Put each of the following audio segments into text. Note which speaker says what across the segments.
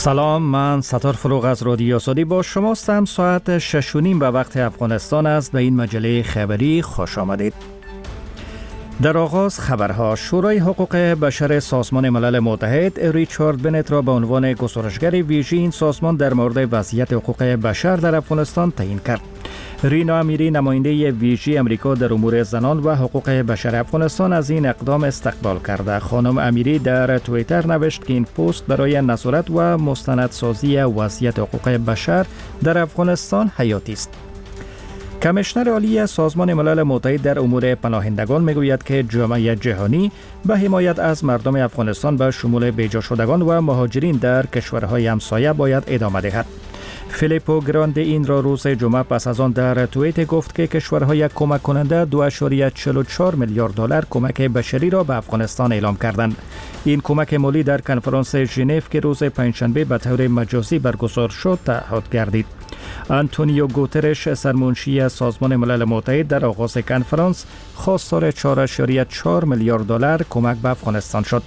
Speaker 1: سلام، من ستار فروغ از رادیو سعودی با شماستم. ساعت 6:30 به وقت افغانستان است. به این مجله خبری خوش آمدید. در آغاز خبرها. شورای حقوق بشر سازمان ملل متحد ریچارد بنت را به عنوان گزارشگر ویژه این سازمان در مورد وضعیت حقوق بشر در افغانستان تعیین کرد. رینا امیری، نماینده ویژه امریکا در امور زنان و حقوق بشر افغانستان، از این اقدام استقبال کرده. خانم امیری در توییتر نوشت که این پست برای نظارت و مستندسازی وضعیت حقوق بشر در افغانستان حیاتی است. کمیشنر عالی سازمان ملل متحد در امور پناهندگان میگوید که جامعه جهانی به حمایت از مردم افغانستان به شمول بیجا شدگان و مهاجرین در کشورهای همسایه باید ادامه دهد. فیلیپو گراندی این را روز جمعه پس از آن در توییت گفت که کشورهای کمک کننده 2.44 میلیارد دلار کمک بشری را به افغانستان اعلام کردند. این کمک مالی در کنفرانس ژنو که روز پنجشنبه به طور مجازی برگزار شد تعهد گردید. آنتونیو گوترش، سرمنشی سازمان ملل متحد، در آغاز کنفرانس خواستار 4.4 میلیارد دلار کمک به افغانستان شد.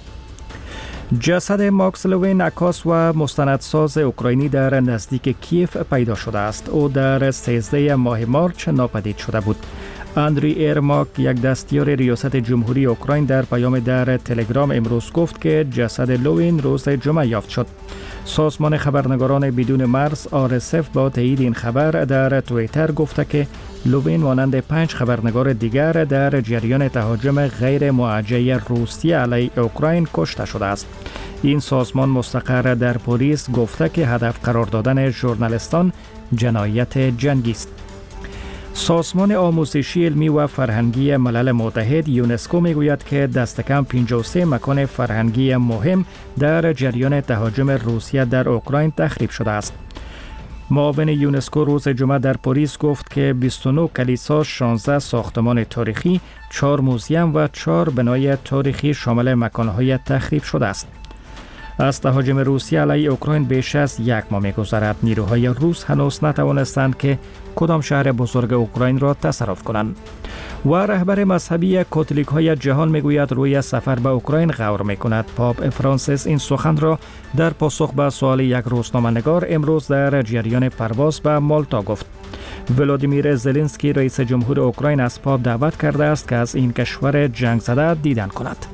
Speaker 1: جسد ماکس لوین، عکاس و مستندساز اوکراینی، در نزدیک کیف پیدا شده است. او در 13 ماه مارچ ناپدید شده بود. اندری ایرماک، یک دستیار ریاست جمهوری اوکراین، در پیام در تلگرام امروز گفت که جسد لوین روز جمعه یافت شد. سازمان خبرنگاران بدون مرز RSF با تایید این خبر در توییتر گفته که لوین مانند 5 خبرنگار دیگر در جریان تهاجم غیر موجه روسیه علیه اوکراین کشته شده است. این سازمان مستقر در پاریس گفته که هدف قرار دادن ژورنالیستان جنایت جنگی است. سازمان آموزشی علمی و فرهنگی ملل متحد یونسکو میگوید که دست کم 53 مکان فرهنگی مهم در جریان تهاجم روسیه در اوکراین تخریب شده است. معاون یونسکو روز جمعه در پاریس گفت که 29 کلیسا، 16 ساختمان تاریخی، 4 موزیم و 4 بنای تاریخی شامل مکانهای تخریب شده است. از تهاجم روسیه علیه اوکراین بیش از یک ماه می‌گذرد. نیروهای روس هنوز نتوانستند که کدام شهر بزرگ اوکراین را تصرف کنند. و رهبر مذهبی کاتولیک‌های جهان میگوید روی سفر به اوکراین غور میکند. پاپ فرانسیس این سخن را در پاسخ به سوال یک روزنامه‌نگار امروز در جریان پرواز به مالتا گفت. ولادیمیر زلنسکی، رئیس جمهور اوکراین، از پاپ دعوت کرده است که از این کشور جنگ زده دیدن کند.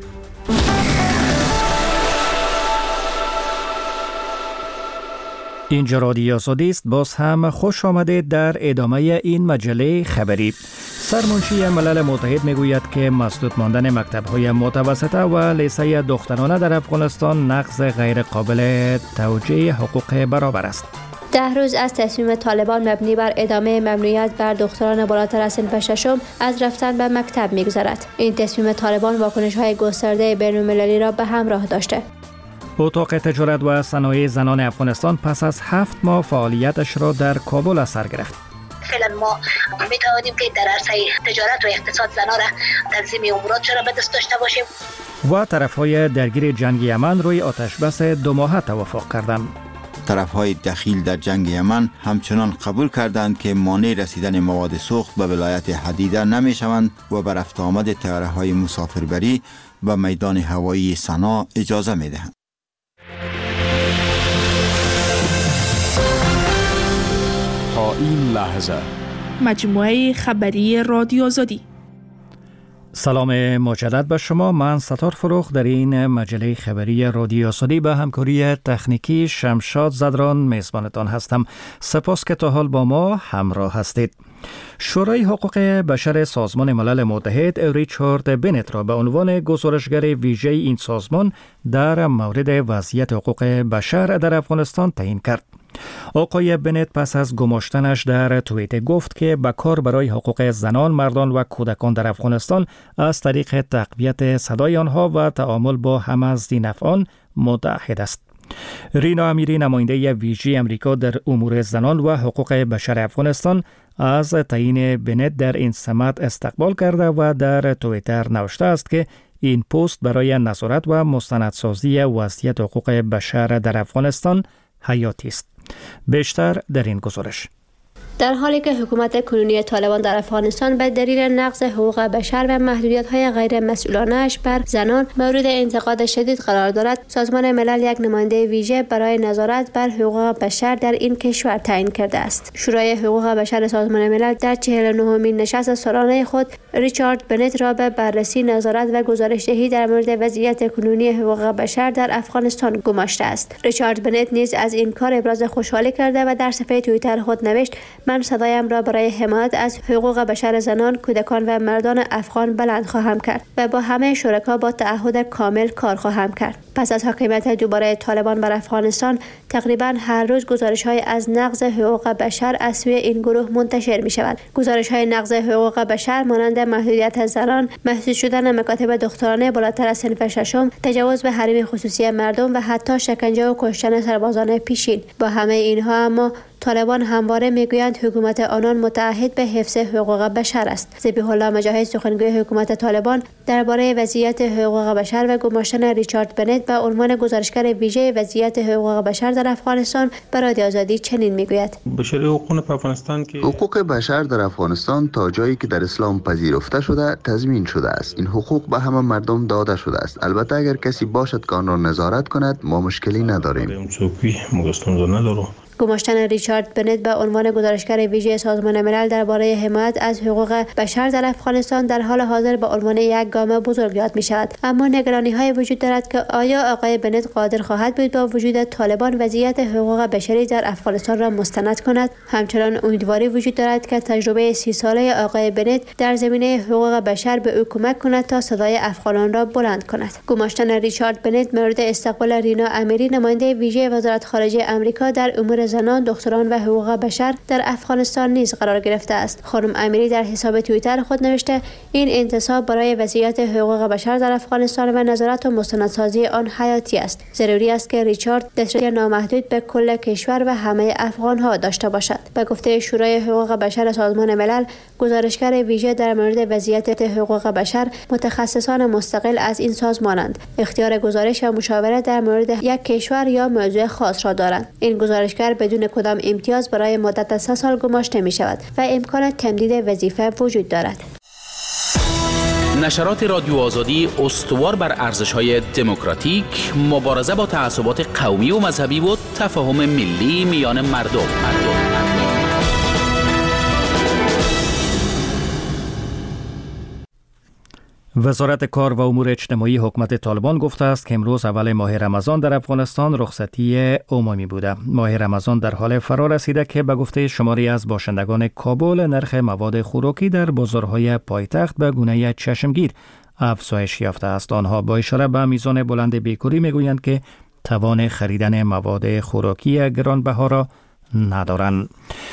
Speaker 1: اینجا رادیو سعودی است. باز هم خوش آمدید در ادامه این مجله خبری. سرمنشی ملل متحد میگوید که مسدود ماندن مکتب‌های متوسطه و لیسه دخترانه در افغانستان نقض غیر قابل توجیه حقوق برابر است.
Speaker 2: 10 روز از تصمیم طالبان مبنی بر ادامه ممنوعیت بر دختران بالاتر از صنف ششم از رفتن به مکتب می‌گذرد. این تصمیم طالبان واکنش‌های گسترده بین‌المللی را به همراه داشته.
Speaker 1: اتاق تجارت و صنایع زنان افغانستان پس از 7 ماه فعالیتش را در کابل از سر گرفت.
Speaker 3: فعلا ما میتوانیم که در عرصه تجارت و اقتصاد زنان را تنظیم امورات را به دست داشته باشیم.
Speaker 1: و طرف‌های درگیر جنگ یمن روی آتشبس 2 ماهه توافق کردند.
Speaker 4: طرف‌های دخیل در جنگ یمن همچنان قبول کردند که مانع رسیدن مواد سوخت به ولایت حدیده نمی‌شوند و به رفت آمد طیاره‌های مسافربری به میدان هوایی سنا اجازه می‌دهند.
Speaker 5: تا این لحظه
Speaker 6: مجموعه خبری رادیو آزادی.
Speaker 1: سلام مجدد به شما. من ستار فروغ در این مجله خبری رادیو آزادی به همکاری تکنیکی شمشاد زدران میزبانتان هستم. سپاس که تا حال با ما همراه هستید. شورای حقوق بشر سازمان ملل متحد ریچارد بنت را به عنوان گزارشگر ویژه این سازمان در مورد وضعیت حقوق بشر در افغانستان تعیین کرد. آقای بنت پس از گماشتنش در توییت گفت که به کار برای حقوق زنان، مردان و کودکان در افغانستان از طریق تقویت صدای آنها و تعامل با هم‌ازدین‌افعان متعهد است. رینا امیری، نماینده ویژه امریکا در امور زنان و حقوق بشر افغانستان، از تعیین بنت در این سمت استقبال کرده و در توییتر نوشته است که این پست برای نظارت و مستندسازی وضعیت حقوق بشر در افغانستان حیاتی است. بیشتر در این گزارش.
Speaker 2: در حالی که حکومت کنونی طالبان در افغانستان به دلیل نقض حقوق بشر و محدودیت‌های غیر مسئولانه‌اش بر زنان مورد انتقاد شدید قرار دارد، سازمان ملل یک نماینده ویژه برای نظارت بر حقوق بشر در این کشور تعیین کرده است. شورای حقوق بشر سازمان ملل در 49مین نشست سالانه خود ریچارد بنت را به بررسی، نظارت و گزارش‌دهی در مورد وضعیت کنونی حقوق بشر در افغانستان گماشته است. ریچارد بنت نیز از این کار ابراز خوشحالی کرده و در صفحه توییتر خود نوشت: من صدایم را برای حمایت از حقوق بشر زنان، کودکان و مردان افغان بلند خواهم کرد و با همه شرکا با تعهد کامل کار خواهم کرد. پس از حاکمیت دوباره طالبان بر افغانستان، تقریبا هر روز گزارش‌های از نقض حقوق بشر از سوی این گروه منتشر می‌شود. گزارش‌های نقض حقوق بشر مانند محدودیت زنان، محدود شدن مکاتب دخترانه بالاتر از صنف ششم، تجاوز به حریم خصوصی مردم و حتی شکنجه و کشتن سربازان پیشین. با همه اینها اما طالبان همواره میگویند حکومت آنان متعهد به حفظ حقوق بشر است. ذبیح الله مجاهد، سخنگوی حکومت طالبان، درباره وضعیت حقوق بشر و گماشتن ریچارد بنت به عنوان گزارشگر ویژه وضعیت حقوق بشر در افغانستان به رادیو آزادی چنین میگوید:
Speaker 7: حقوق بشر در افغانستان تا جایی که در اسلام پذیرفته شده تضمین شده است. این حقوق به همه مردم داده شده است. البته اگر کسی باشد که آن را نظارت کند، ما مشکلی نداریم.
Speaker 2: گماشتن ریچارد بنت به عنوان گزارشگر ویژه سازمان ملل درباره حمایت از حقوق بشر در افغانستان در حال حاضر به عنوان یک گام بزرگ یاد می شود. اما نگرانی‌های وجود دارد که آیا آقای بنت قادر خواهد بود با وجود طالبان وضعیت حقوق بشری در افغانستان را مستند کند؟ همچنان امیدواری وجود دارد که تجربه 30 ساله آقای بنت در زمینه حقوق بشر به او کمک کند تا صدای افغانان را بلند کند. گماشتن ریچارد بنت مورد استقبال رینا امیری، نماینده ویژه وزارت خارجه آمریکا در امور زنان، دختران و حقوق بشر در افغانستان نیز قرار گرفته است. خانم امیری در حساب توییتر خود نوشته: این انتصاب برای وضعیت حقوق بشر در افغانستان و نظارت و مستندسازی آن حیاتی است. ضروری است که ریچارد دسترسی نامحدود به کل کشور و همه افغان ها داشته باشد. به گفته شورای حقوق بشر سازمان ملل، گزارشگر ویژه در مورد وضعیت حقوق بشر متخصصان مستقل از این سازمانند. اختیار گزارش و مشاوره در مورد یک کشور یا موضوع خاص را دارند. این گزارشگر بدون کدام امتیاز برای مدت 3 سال گماشته می شود و امکان تمدید وظیفه وجود دارد.
Speaker 8: نشرات رادیو آزادی استوار بر ارزش‌های دموکراتیک، مبارزه با تعصبات قومی و مذهبی و تفاهم ملی میان مردم.
Speaker 1: وزارت کار و امور اجتماعی حکومت طالبان گفته است که امروز اول ماه رمضان در افغانستان رخصتی عمومی بوده. ماه رمضان در حال فرا رسیده که به گفته شماری از باشندگان کابل نرخ مواد خوراکی در بازارهای پایتخت به گونه چشمگیر افزایش یافته است. آنها با اشاره به میزان بلند بیکاری میگویند که توان خریدن مواد خوراکی گرانبها را ندارند.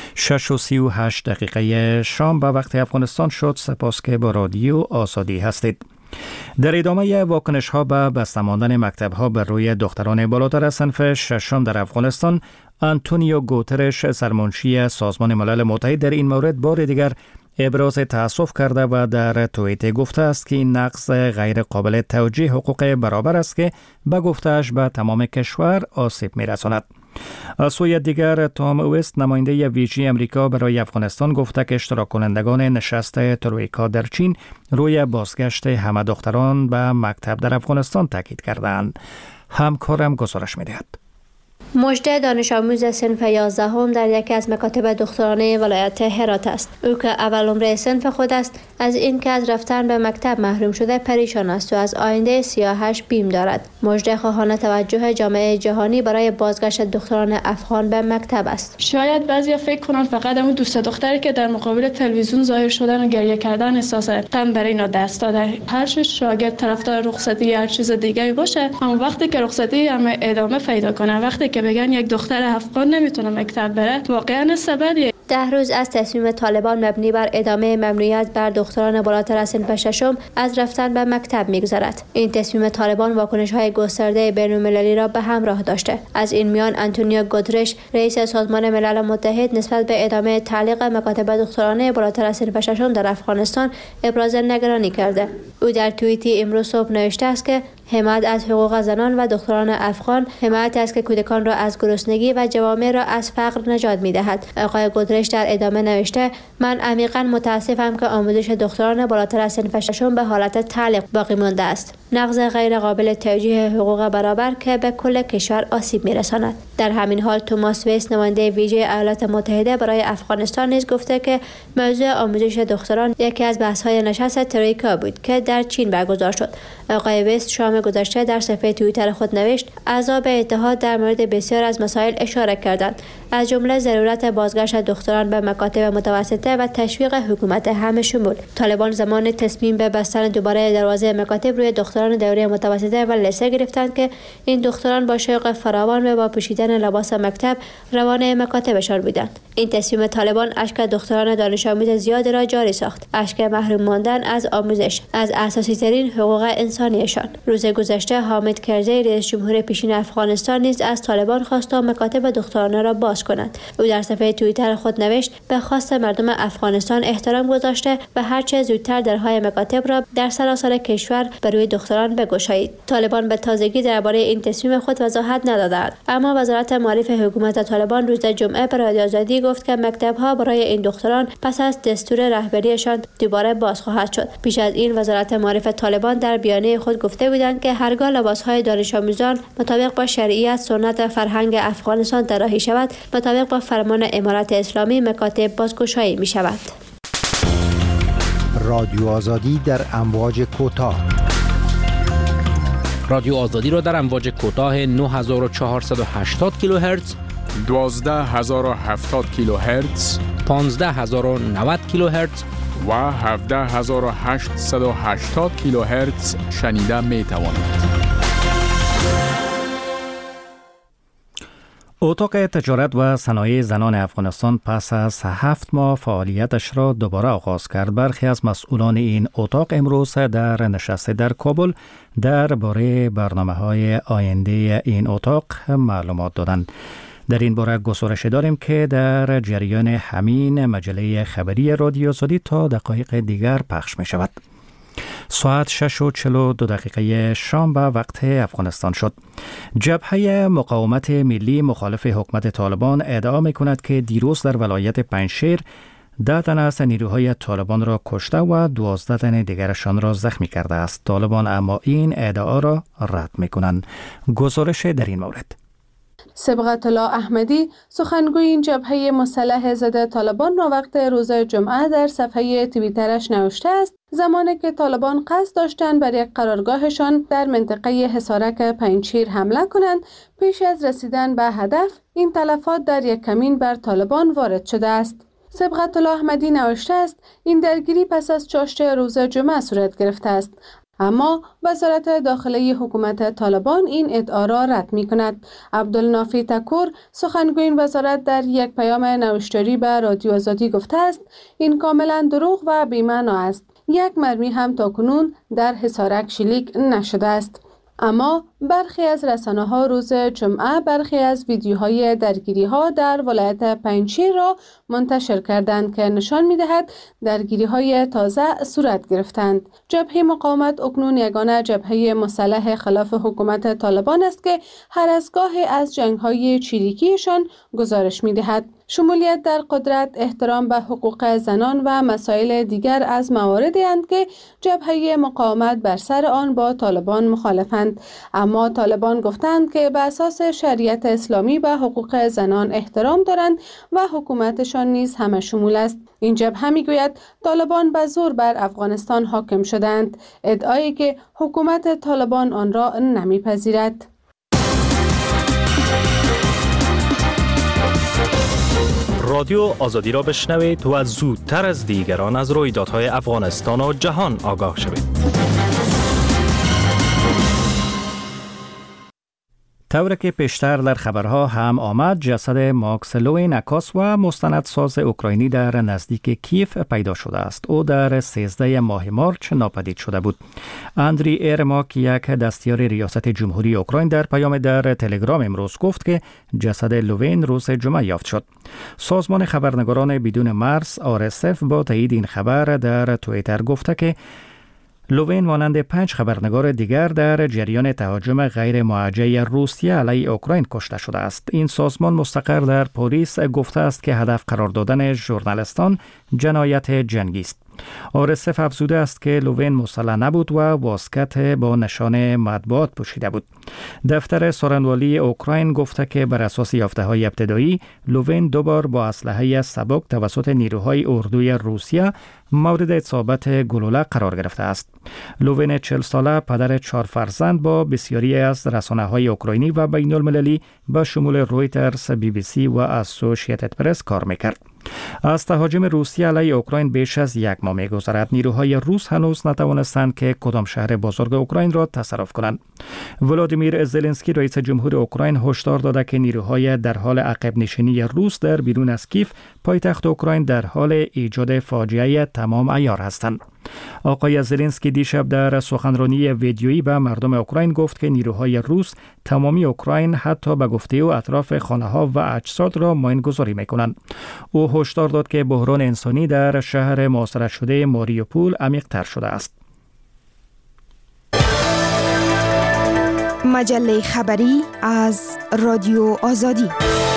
Speaker 1: 6:38 شام به وقت افغانستان شد. سپاس که با رادیو آزادی هستید. در ادامه واکنش ها به بسته ماندن مکتب ها بر روی دختران بالاتر از صنف ششم در افغانستان، آنتونیو گوترش، سرمنشی سازمان ملل متحد، در این مورد بار دیگر ابراز تأسف کرده و در توییت گفته است که این نقض غیر قابل توجیه حقوق برابر است که به گفته‌اش به تمام کشور آسیب می‌رساند. از سوی دیگر، تام اوست، نماینده ویژه امریکا برای افغانستان، گفته که اشتراک کنندگان نشست ترویکا در چین روی بازگشت همه دختران به مکتب در افغانستان تاکید کردند. همکارم گزارش می‌دهد.
Speaker 2: مجده دانش آموز صنف 11 در یکی از مکاتب دخترانه ولایت هرات است. او که اول عمر صنف خود است، از این که از رفتن به مکتب محروم شده پریشان است و از آینده سیاهش بیم دارد. مجده خواهان توجه جامعه جهانی برای بازگشت دختران افغان به مکتب است.
Speaker 9: شاید بعضیا فکر کنند فقط اون دوست دختری که در مقابل تلویزیون ظاهر شدن و گریه کردن احساس غم برای اینا دست داده. هر شاگرد طرفدار رخصتی یا هر چیز دیگری باشه، اما وقتی که رخصتی ادامه پیدا کنه، وقتی که بگن یک دختر افغان نمیتونه مکتب بره، واقعا سببیه.
Speaker 2: 10 روز از تصمیم طالبان مبنی بر ادامه ممنوعیت بر دختران بالاتر از صنف ششم از رفتن به مکتب میگذرد. این تصمیم طالبان واکنش‌های گسترده بین‌المللی را به همراه داشته. از این میان آنتونیو گوترش، رئیس سازمان ملل متحد، نسبت به ادامه تعلیق مکاتب دخترانه بالاتر از صنف ششم در افغانستان ابراز نگرانی کرده. او در توییتی امروز صبح نوشته است که حمایت از حقوق زنان و دختران افغان حمایت است که کودکان را از گرسنگی و جوامع را از فقر نجات می‌دهد. آقای گودرش در ادامه نوشته: من عمیقاً متاسفم که آموزش دختران بالاتر از صنف ششم به حالت تعلیق باقی مانده است. نقض غیر قابل توجیه حقوق برابر که به کل کشور آسیب می‌رساند. در همین حال توماس ویس نماینده ویژه ایالات متحده برای افغانستان نیز گفته که موضوع آموزش دختران یکی از بحث‌های نشست ترویکا بود که در چین برگزار شد. آقای ویس شام گذشته در صفحه توییتر خود نوشت: اعضا به اتحاد در مورد بسیار از مسائل اشاره کردند، از جمله ضرورت بازگشت دختران به مکاتب متوسطه و تشویق حکومت همه شمول. طالبان زمان تصمیم به بستن دوباره دروازه مکاتب روی دختران دوره متوسطه و لیسه گرفتند که این دختران با شوق فراوان و با پوشیدن لباس مکتب روانه مکاتبشان بودند. این تصمیم طالبان اشک دختران دانش آموز زیاد را جاری ساخت، اشک محروم ماندن از آموزش، از اساسی ترین حقوق انسانیشان. روز گذشته حامد کرزی رئیس جمهور پیشین افغانستان نیز از طالبان خواست تا مکاتب دخترانه را باز کنند. او در صفحه توییتر خود نوشت: به خواست مردم افغانستان احترام گذاشته و هر چه زودتر درهای مکاتب را در سراسر کشور بر روی دختران بگشایید. طالبان به تازگی درباره این تصمیم خود وضاحت ندادند، اما وزارت معارف حکومت طالبان روز جمعه به رادیو آزادی گفت که مکتب‌ها برای این دختران پس از دستور رهبریشان دوباره باز خواهد شد. پیش از این وزارت معارف طالبان در بیانیه خود گفته بودند که هرگاه لباس‌های دانش آموزان مطابق با شریعت، سنت و فرهنگ افغانستان طراحی شود، مطابق با فرمان امارت اسلامی مکاتب بازگشایی می‌شود.
Speaker 10: رادیو آزادی در امواج کوتاه.
Speaker 11: رادیو آزادی را در امواج کوتاه 9480 کیلوهرتز،
Speaker 5: 12070 کیلوهرتز،
Speaker 11: 15090 کیلوهرتز
Speaker 5: و 17880 کیلوهرتز شنیده می توانید.
Speaker 1: اتاق تجارت و صنایع زنان افغانستان پس از 7 ماه فعالیتش را دوباره آغاز کرد. برخی از مسئولان این اتاق امروز در نشست در کابل درباره برنامه‌های آینده این اتاق معلومات دادند. در این باره گزارش داریم که در جریان همین مجله خبری رادیو آزادی تا دقایق دیگر پخش می شود. ساعت 6:42 شام به وقت افغانستان شد. جبهه مقاومت ملی مخالف حکومت طالبان ادعا می کند که دیروز در ولایت پنجشیر 10 تن از نیروهای طالبان را کشته و 12 تن دیگرشان را زخمی کرده است. طالبان اما این ادعا را رد می کنند. گزارش در این مورد.
Speaker 9: صبغت الله احمدی سخنگوی این جبهه مسلح ضد طالبان را وقت روز جمعه در صفحه توییترش نوشته است: زمانی که طالبان قصد داشتند بر یک قرارگاهشان در منطقه حصارک پنجشیر حمله کنند، پیش از رسیدن به هدف این تلفات در یک کمین بر طالبان وارد شده است. صبغت الله احمدی نوشته است: این درگیری پس از چاشت روز جمعه صورت گرفته است، اما وزارت داخلی حکومت طالبان این ادعا را رد می کند. عبدالنافی تکور سخنگوی این وزارت در یک پیام نوشتاری به رادیو آزادی گفته است: این کاملا دروغ و بی‌معنا است. یک مرمی هم تاکنون در حصارک شلیک نشده است. اما برخی از رسانه‌ها روز جمعه برخی از ویدیوهای درگیری‌ها در ولایت پنجشیر را منتشر کردند که نشان می‌دهد درگیری‌های تازه صورت گرفتند. جبهه مقاومت اکنون یگانه جبهه مسلح خلاف حکومت طالبان است که هر از گاهی از جنگ‌های چریکیشان گزارش می‌دهد. شمولیت در قدرت، احترام به حقوق زنان و مسائل دیگر از مواردی اند که جبهه مقاومت بر سر آن با طالبان مخالفند. اما طالبان گفتند که به اساس شریعت اسلامی به حقوق زنان احترام دارند و حکومتشان نیز همه شمول است. این جبهه میگوید طالبان به زور بر افغانستان حاکم شدند، ادعایی که حکومت طالبان آن را نمیپذیرد.
Speaker 12: رادیو آزادی را بشنوید و زودتر از دیگران از رویدادهای افغانستان و جهان آگاه شوید.
Speaker 1: طوری که پیشتر در خبرها هم آمد، جسد ماکسلوی نکاس و مستندساز اوکراینی در نزدیک کیف پیدا شده است. او در 13 ماه مارچ ناپدید شده بود. اندری ایرماک، یک دستیار ریاست جمهوری اوکراین، در پیام در تلگرام امروز گفت که جسد لوین روز جمعه یافت شد. سازمان خبرنگاران بدون مرز RSF با تایید این خبر در توییتر گفته که لوین مانند 5 خبرنگار دیگر در جریان تهاجم غیر موجه روسیه علیه اوکراین کشته شده است. این سازمان مستقر در پاریس گفته است که هدف قرار دادن ژورنالیستان جنایت جنگی است. آرسف افزوده است که لوین مسلح نبود و واسکت با نشان مطبوعات پوشیده بود. دفتر سخنرانی اوکراین گفته که بر اساس یافته‌های ابتدایی لوین 2 بار با اسلحه سبک توسط نیروهای اردوی روسیه مورد اصابت گلوله قرار گرفته است. لوین 40 ساله پدر 4 فرزند با بسیاری از رسانه‌های اوکراینی و بین‌المللی به شمول رویترز، BBC و اسوسییتد پرس کار می‌کرد. از تهاجم روسیه علیه اوکراین بیش از 1 ماه می‌گذرد. نیروهای روس هنوز نتوانستند که کدام شهر بزرگ اوکراین را تصرف کنند. ولادیمیر زلنسکی رئیس جمهور اوکراین هشدار داده که نیروهای در حال عقب نشینی روس در بیرون از کیف پایتخت اوکراین در حال ایجاد فاجعه تمام عیار هستند. آقای زلنسکی دیشب در سخنرانی ویدیویی به مردم اوکراین گفت که نیروهای روس تمامی اوکراین حتی به گفته او اطراف خانه‌ها و اجساد را ماین‌گذاری می‌کنند. او هشدار داد که بحران انسانی در شهر محاصره شده ماریوپول عمیق‌تر شده است.
Speaker 13: مجله خبری از رادیو آزادی.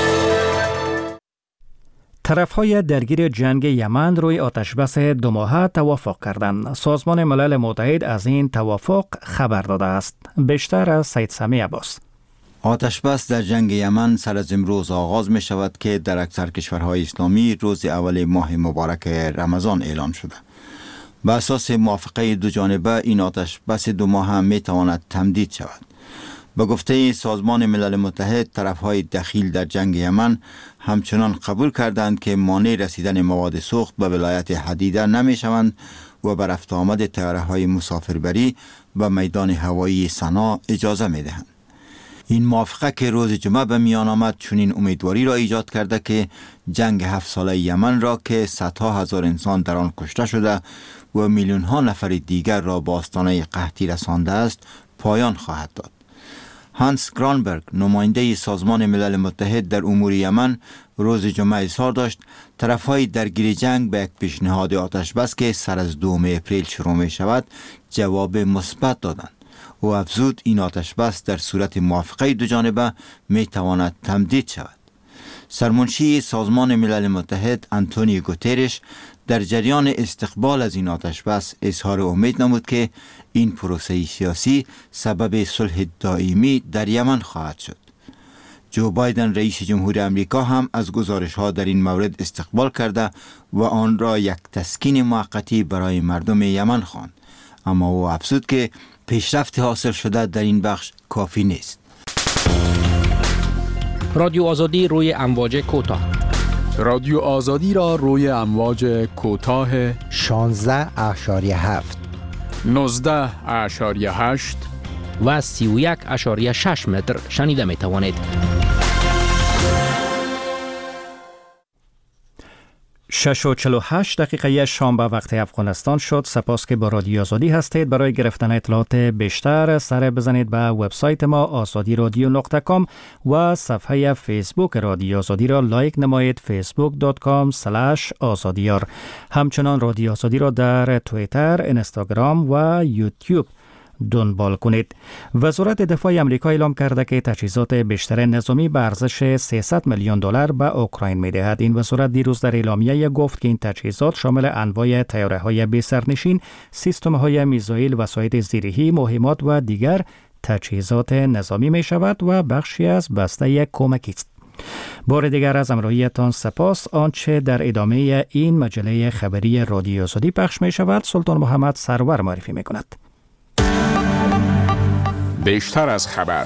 Speaker 1: طرف‌های درگیر جنگ یمن روی آتشبس 2 ماهه توافق کردند. سازمان ملل متحد از این توافق خبر داده است. بیشتر از سید سمی عباس.
Speaker 4: آتشبس در جنگ یمن سر از امروز آغاز می شود که در اکثر کشورهای اسلامی روز اول ماه مبارک رمضان اعلام شده. به اساس موافقه دو جانبه این آتشبس 2 ماهه می تواند تمدید شود. به گفته سازمان ملل متحد، طرفهای دخیل در جنگ یمن همچنان قبول کردند که مانع رسیدن مواد سوخت به ولایت حدیده نمی شوند و بر رفت آمد طیاره‌های مسافربری به میدان هوایی صنعا اجازه می دهند. این موافقه که روز جمعه به میان آمد چنین امیدواری را ایجاد کرده که جنگ 7 ساله یمن را که صدها هزار انسان در آن کشته شده و میلیون ها نفر دیگر را به آستانه قحطی رسانده است پایان خواهد داد. هانس گرانبرگ، نماینده سازمان ملل متحد در امور یمن، روز جمعه اظهار داشت طرفهای درگیر جنگ به یک پیشنهاد آتشبس که سر از 2 اپریل شروع می شود جواب مثبت دادند. او افزود این آتشبس در صورت موافقه دو جانبه می تواند تمدید شود. سرمنشی سازمان ملل متحد آنتونیو گوترش در جریان استقبال از این آتشبس اظهار امید نمود که این پروسه سیاسی سبب صلح دائمی در یمن خواهد شد. جو بایدن رئیس جمهور امریکا هم از گزارش‌ها در این مورد استقبال کرده و آن را یک تسکین موقتی برای مردم یمن خواند، اما او افزود که پیشرفت حاصل شده در این بخش کافی نیست.
Speaker 11: رادیو آزادی روی امواج کوتاه.
Speaker 5: رادیو آزادی را روی امواج کوتاه
Speaker 10: 16.7
Speaker 5: 19.8
Speaker 11: و 31.6 متر شنیده می توانید.
Speaker 1: 6:48 شام به وقت افغانستان شد. سپاس که با رادیو آزادی هستید. برای گرفتن اطلاعات بیشتر سر بزنید به وبسایت ما azadiradyo.com و صفحه فیسبوک رادیو آزادی را لایک نمایید facebook.com/azadiyar. همچنان رادیو آزادی را در توییتر، اینستاگرام و یوتیوب دنبال کنید. وزارت دفاع آمریکا اعلام کرده که تجهیزات بیشتر نظامی به ارزش $300 میلیون به اوکراین می‌دهد. این وزارت دیروز در اعلامیه گفت که این تجهیزات شامل انواع طیاره‌های بی سرنشین، سیستم‌های میزایل، وسایل زیرهی، مهمات و دیگر تجهیزات نظامی می‌شود و بخشی از بسته کمکی است. بار دیگر از همراهیتان سپاس. آنچه در ادامه این مجله خبری رادیو آزادی پخش می‌شود سلطان محمد سرور معرفی می‌کند.
Speaker 5: بیشتر از خبر.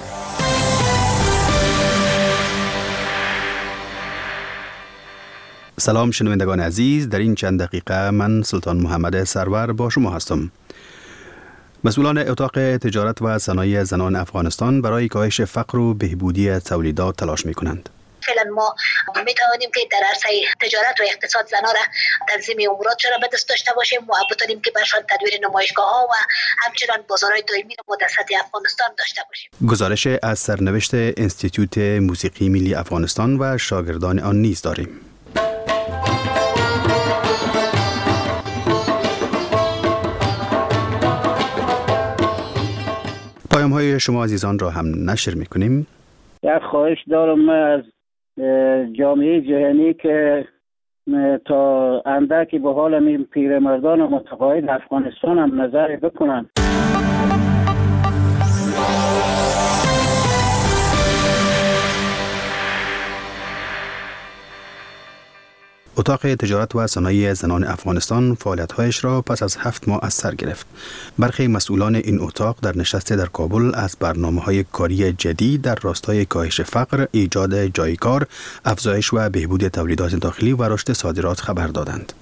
Speaker 14: سلام شنوندگان عزیز، در این چند دقیقه من سلطان محمد سرور با شما هستم. مسئولان اتاق تجارت و صنایع زنان افغانستان برای کاهش فقر و بهبودی تولیدات تلاش می کنند.
Speaker 3: فعلا ما می توانیم که در عرصه تجارت و اقتصاد زنان را تنظیم امورات را به دست داشته باشیم و بتوانیم که برشان تدویر نمایشگاه ها و همچنان بازارهای دائمی را در سطح افغانستان داشته باشیم.
Speaker 14: گزارش از سرنوشت انستیتوت موسیقی ملی افغانستان و شاگردان آن نیز داریم. پیام های شما عزیزان را هم نشر میکنیم.
Speaker 15: یک خواهش دارم از جامعه جهانی که تا اندکی به حال این پیرمردان متقاعد افغانستان هم نظر بکنند.
Speaker 14: اتاق تجارت و صنایع زنان افغانستان فعالیت‌هایش را پس از 7 ماه از سر گرفت. برخی مسئولان این اتاق در نشست در کابل از برنامه‌های کاری جدید در راستای کاهش فقر، ایجاد جای کار، افزایش و بهبود تولیدات داخلی و رشد صادرات خبر دادند.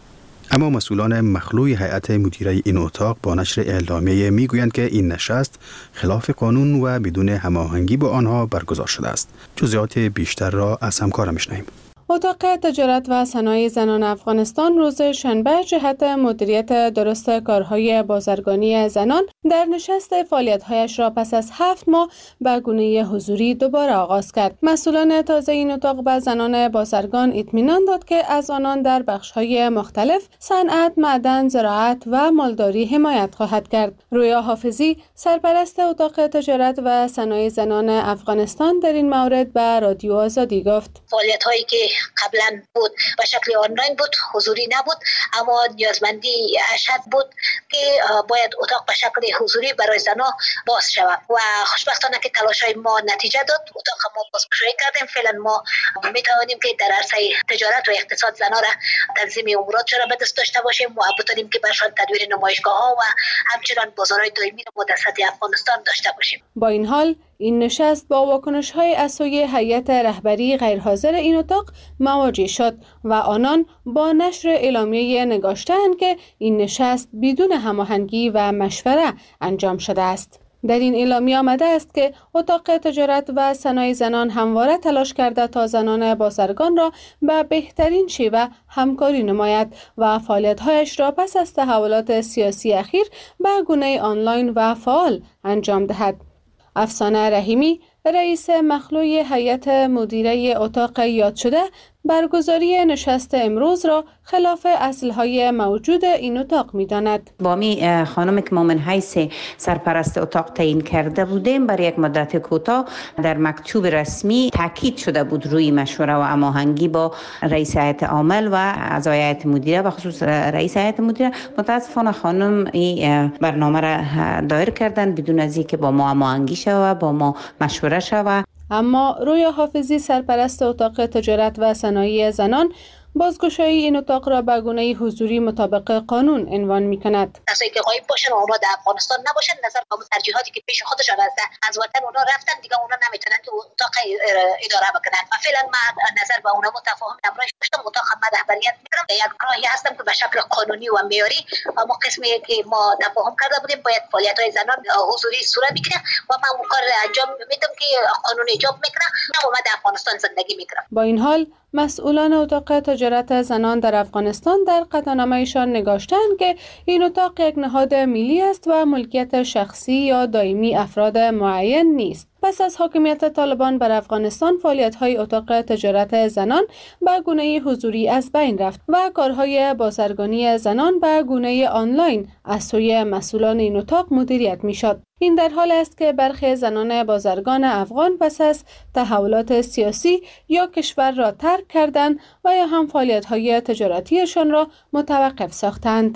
Speaker 14: اما مسئولان مخلوع هیئت مدیره این اتاق با نشر اعلامیه میگویند که این نشست خلاف قانون و بدون هماهنگی با آنها برگزار شده است. جزئیات بیشتر را از همکارم میشنویم.
Speaker 9: اتاق تجارت و صنایع زنان افغانستان روز شنبه جهت مدیریت درست کارهای بازرگانی زنان در نشست فعالیت‌هایش را پس از 7 ماه به گونه حضوری دوباره آغاز کرد. مسئولان تازه این اتاق به زنان بازرگان اطمینان داد که از آنان در بخش‌های مختلف صنعت، معدن، زراعت و مالداری حمایت خواهد کرد. رویا حافظی، سرپرست اتاق تجارت و صنایع زنان افغانستان، در این مورد به رادیو آزادی گفت:
Speaker 3: فعالیت‌هایی که قبلا بود به شکل آنلاین بود، حضوری نبود، اما نیازمندی اشد بود که باید اتاق به شکل حضوری برای زنان باز شود و خوشبختانه که تلاش‌های ما نتیجه داد. اتاق ما بازگشایی کردیم. فعلا ما می‌توانیم که در عرصه تجارت و اقتصاد زنان را تنظیم امورات را به دست داشته باشیم و بتوانیم که برشان تدویر نمایشگاه‌ها و همچنان بازارهای دائمی را در سطح افغانستان داشته باشیم.
Speaker 9: با این حال این نشست با واکنش‌های از سوی هیئت رهبری غیرحاضر این اتاق مواجه شد و آنان با نشر اعلامیه نگاشتند که این نشست بدون هماهنگی و مشوره انجام شده است. در این اعلامیه آمده است که اتاق تجارت و صنایع زنان همواره تلاش کرده تا زنان بازرگان را به بهترین شیوه همکاری نماید و فعالیت‌هایش را پس از تحولات سیاسی اخیر به گونه آنلاین و فعال انجام دهد. افسانه رحیمی، رئیس مخلوع هیئت مدیره اتاق یاد شده، برگزاری نشست امروز را خلاف اصلهای موجود این اتاق می‌داند.
Speaker 16: با می خانم که ما من حیث سرپرست اتاق تعیین کرده بودیم، برای یک مدت کوتاه در مکتوب رسمی تاکید شده بود روی مشوره و هماهنگی با رئیس هیئت عامل و اعضای هیئت مدیره و خصوص رئیس هیئت مدیره. متاسفانه خانم این برنامه را دایر کردن بدون از اینکه با ما هماهنگی شود، با ما مشوره شود.
Speaker 9: اما رویا حافظی، سرپرست اتاق تجارت و صنایع زنان، بازگشایی این اتاق را به گونه حضوری مطابق قانون عنوان می‌کند.
Speaker 3: کسایی که غایب باشن و اونا در افغانستان نباشن، نظر به ترجیحاتی که پیش خودشان از وطن اونا رفتن، دیگه اونا نمیتونن که اتاق اداره بکنن. و فعلا من نظر به اونا متفاهم امرایش داشتم. اتاق من رهبریت می‌کنم. یک راهی هستم که به شکل قانونی و معیاری، اما قسمی که ما تفاهم کرده بودیم باید فعالیت‌های زنان حضوری صورت بگیره و من اون کار انجام میدم که قانون ایجاب میکنه و من در افغانستان زندگی میکنم.
Speaker 9: با این حال مسئولان اتاق تجارت زنان در افغانستان در قطعنامه‌ایشان نگاشتند که این اتاق یک نهاد ملی است و ملکیت شخصی یا دائمی افراد معین نیست. پس از حاکمیت طالبان بر افغانستان، فعالیت‌های اتاق تجارت زنان به گونه حضوری از بین رفت و کارهای بازرگانی زنان به گونه آنلاین از سوی مسئولان این اتاق مدیریت می‌شد. این در حال است که برخی زنان بازرگان افغان پس از تحولات سیاسی یا کشور را ترک کردند و یا هم فعالیت‌های تجارتیشان را متوقف ساختند.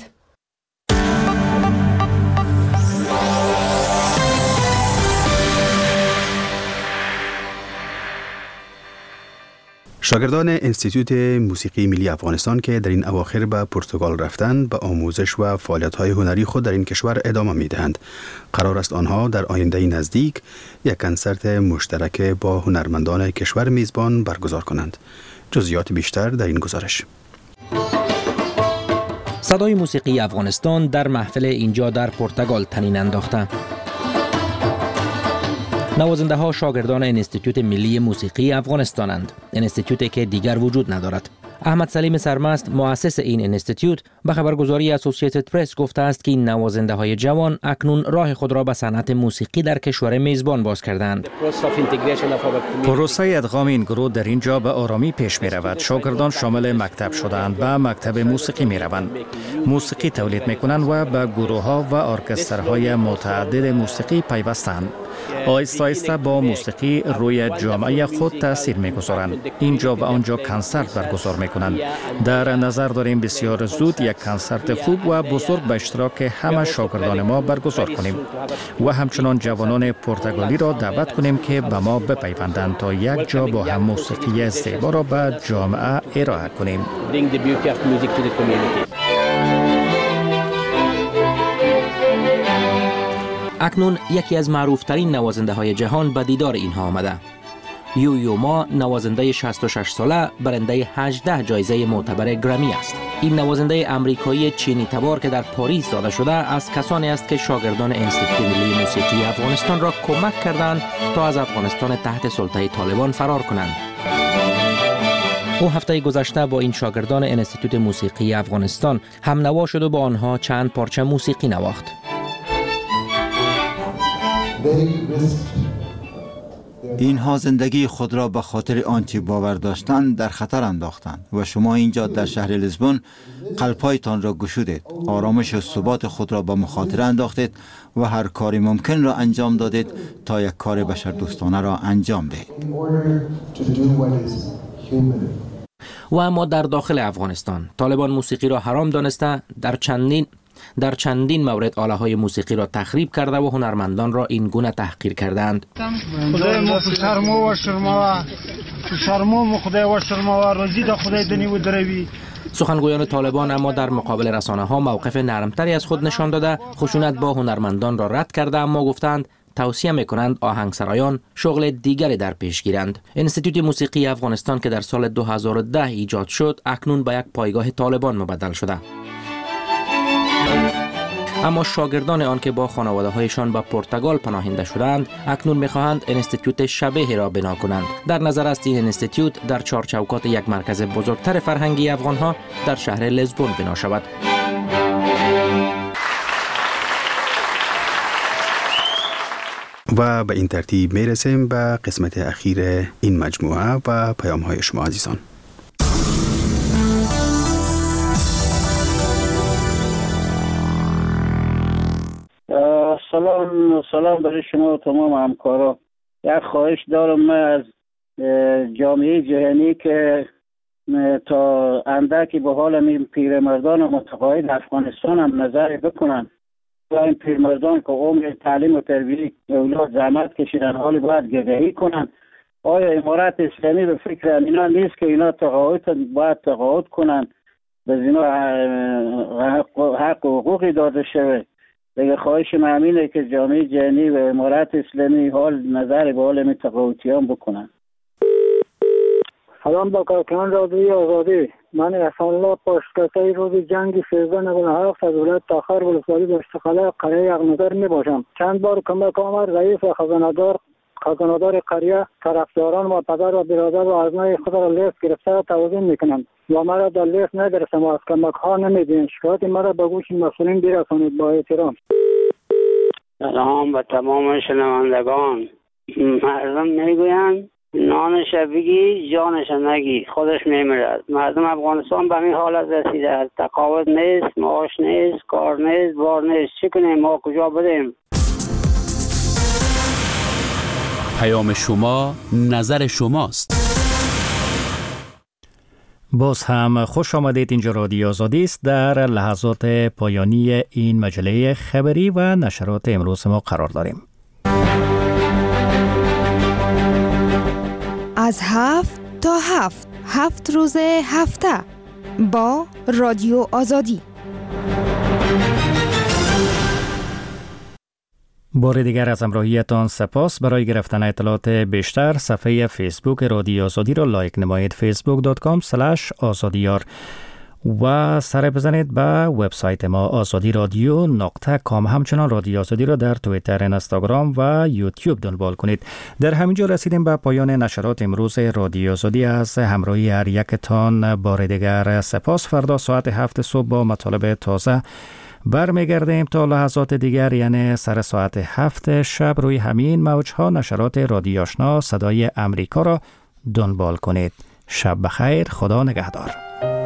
Speaker 14: شاگردان انستیتوت موسیقی ملی افغانستان که در این اواخر به پرتغال رفتند، به آموزش و فعالیت‌های هنری خود در این کشور ادامه می‌دهند. قرار است آنها در آینده نزدیک یک کنسرت مشترک با هنرمندان کشور میزبان برگزار کنند. جزئیات بیشتر در این گزارش.
Speaker 11: صدای موسیقی افغانستان در محفل اینجا در پرتغال طنین انداخته. نوازنده ها شاگردان انستیتوت ملی موسیقی افغانستانند. انستیتوتی که دیگر وجود ندارد. احمد سلیم سرمست مؤسس این انستیتیوت به خبرگزاری اسوسییتد پرس گفته است که این نوازنده های جوان اکنون راه خود را به صنعت موسیقی در کشور میزبان باز کردند.
Speaker 1: پروسه ادغام این گروه در اینجا به آرامی پیش می رود. شاگردان شامل مکتب شدند و مکتب موسیقی می روند. موسیقی تولید می کنند و به گروه ها و ارکسترهای متعدد موسیقی پیوستند. آهسته آهسته با موسیقی روی جامعه خود تاثیر می‌گذارند. اینجا و آنجا کنسرت برگزار می‌کنند. در نظر داریم بسیار زود یک کنسرت خوب و بزرگ به اشتراک همه شاگردان ما برگزار کنیم و همچنان جوانان پرتغالی را دعوت کنیم که به ما بپیوندند تا یک جا با هم موسیقی زیبا را به جامعه ارائه کنیم.
Speaker 11: اکنون یکی از معروفترین نوازنده های جهان به دیدار اینها آمده. یو ما نوازنده 66 ساله برنده 18 جایزه معتبر گرمی است. این نوازنده امریکایی چینی تبار که در پاریس زاده شده از کسانی است که شاگردان انستیتوت ملی موسیقی افغانستان را کمک کردند تا از افغانستان تحت سلطه طالبان فرار کنند. او هفته گذشته با این شاگردان انستیتوت موسیقی افغانستان هم نوا شد و با آنها چند پارچه موسیقی نواخت.
Speaker 4: اینها زندگی خود را به خاطر آنچه باور داشتند در خطر انداختند و شما اینجا در شهر لیسبون قلب‌هایتان را گشودید، آرامش و ثبات خود را به مخاطره انداختید و هر کاری ممکن را انجام دادید تا یک کار بشردوستانه را انجام دهید.
Speaker 11: و اما در داخل افغانستان طالبان موسیقی را حرام دانسته در چندین مورد آله‌های موسیقی را تخریب کرده و هنرمندان را این گونه تحقیر کردند. سخنگویان طالبان اما در مقابل رسانه‌ها موقف نرمتری از خود نشان داده، خشونت با هنرمندان را رد کرده، اما گفتند توصیه می‌کنند آهنگسرایان شغل دیگری در پیش گیرند. انستیتوت موسیقی افغانستان که در سال 2010 ایجاد شد، اکنون به یک پایگاه طالبان مبدل شده. اما شاگردان آن که با خانواده‌هایشان به پرتغال پناهنده شدند اکنون می‌خواهند انستیتوت شبیه را بنا کنند. در نظر است این انستیتوت در چارچوکات یک مرکز بزرگتر فرهنگی افغان‌ها در شهر لیسبون بنا شود.
Speaker 14: و به این ترتیب میرسیم به قسمت اخیر این مجموعه و پیام‌های شما عزیزان.
Speaker 15: سلام برای شما و تمام همکارا. یک خواهش دارم من از جامعه جهانی که تا اندکی به حال این پیرمردان متقاعد افغانستان هم نظر بکنن و این پیرمردان که عمر تعلیم و تربیت اولاد زحمت کشیدن حالی باید گدایی کنن. آیا امارت اسلامی به فکر اینا نیست که اینا باید تقاعد کنن، به اینا حق و حقوقی داده شده؟ دیگه خواهش من همینه که جامعه جهانی و امارت اسلامی حال نظر به حال تقاعدیان بکنن.
Speaker 17: سلام با کارکنان رادیوی آزادی. من احسان الله پشتکته روز جنگ 1397 از ولایت تاخر ولسوالی به استقلال قریه یغنظر می باشم. چند بار کمک آمد رئیس و خزانه‌دار قریه طرفداران و پدر و برادر و آزمای خود را لیست گرفته توضیح میکنند و مرا در لیست ندرسم و از کمک ها نمیدین. شکایت مرا به گوش مسئولین برسانید. با احترام.
Speaker 18: سلام به تمام شنوندگان. مردم میگویند نانش بگی جانش نگی، خودش میمیرد. مردم افغانستان به این حالت رسیده است. تقاعد نیست، معاش نیست، کار نیست، بار نیست. چی کنیم؟ ما کجا بریم؟
Speaker 8: پیام شما، نظر شماست.
Speaker 1: باز هم خوش آمدید. اینجا رادیو آزادی است. در لحظات پایانی این مجله خبری و نشرات امروز ما قرار داریم.
Speaker 13: از 7 تا 7 روز هفته با رادیو آزادی.
Speaker 1: بار دیگر از همراهیتان سپاس. برای گرفتن اطلاعات بیشتر صفحه فیسبوک رادیو آزادی را لایک نمایید. facebook.com/azadiyar. و سر بزنید به وبسایت ما azadi.radio.com. همچنان رادیو آزادی را در توییتر، اینستاگرام و یوتیوب دنبال کنید. در همینجا رسیدیم به پایان نشرات امروز رادیو آزادی. از همراهی هر یکتان بار دیگر سپاس. فردا ساعت 7 صبح با مطالب تازه برمیگردیم. تا لحظات دیگر یعنی سر ساعت 7 شب روی همین موجها نشرات رادیو آشنا صدای امریکا را دنبال کنید. شب بخیر. خدا نگهدار.